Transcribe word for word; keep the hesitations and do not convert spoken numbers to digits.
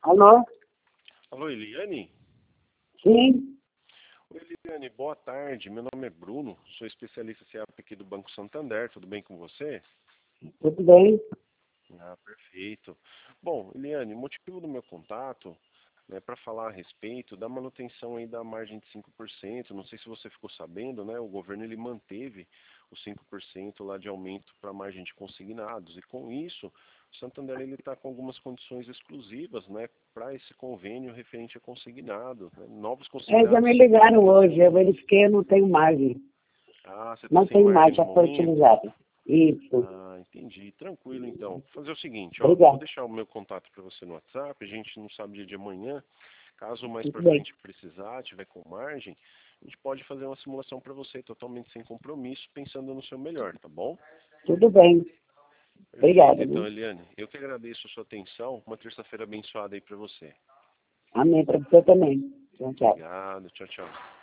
Alô? Alô, Eliane? Sim, Oi, Eliane, boa tarde. Meu nome é Bruno, sou especialista C A P aqui do Banco Santander. Tudo bem com você? tudo bem? Ah, perfeito. Bom, Eliane, o motivo do meu contato é para falar a respeito da manutenção aí da margem de cinco por cento. Não sei se você ficou sabendo, né? O governo ele manteve os cinco por cento lá de aumento para a margem de consignados. E com isso, o Santander ele está com algumas condições exclusivas, né, para esse convênio referente a consignado, né? Novos É, já consignados. me ligaram hoje, eu verifiquei, eu não tenho margem. Ah, você está Não sem tenho mais, margem no já foi momento? utilizado. Isso. Ah, entendi. Tranquilo, então. Vou fazer o seguinte, ó. Vou Obrigada. deixar o meu contato para você no WhatsApp. A gente não sabe dia de amanhã. Caso mais Tudo para bem. frente precisar, tiver com margem, a gente pode fazer uma simulação para você totalmente sem compromisso, pensando no seu melhor, tá bom? Tudo bem. Perfeito, Obrigada, então, viu? Eliane. Eu que agradeço a sua atenção. Uma terça-feira abençoada aí para você. Amém para você também. Tchau, tchau. Obrigado. Tchau, tchau.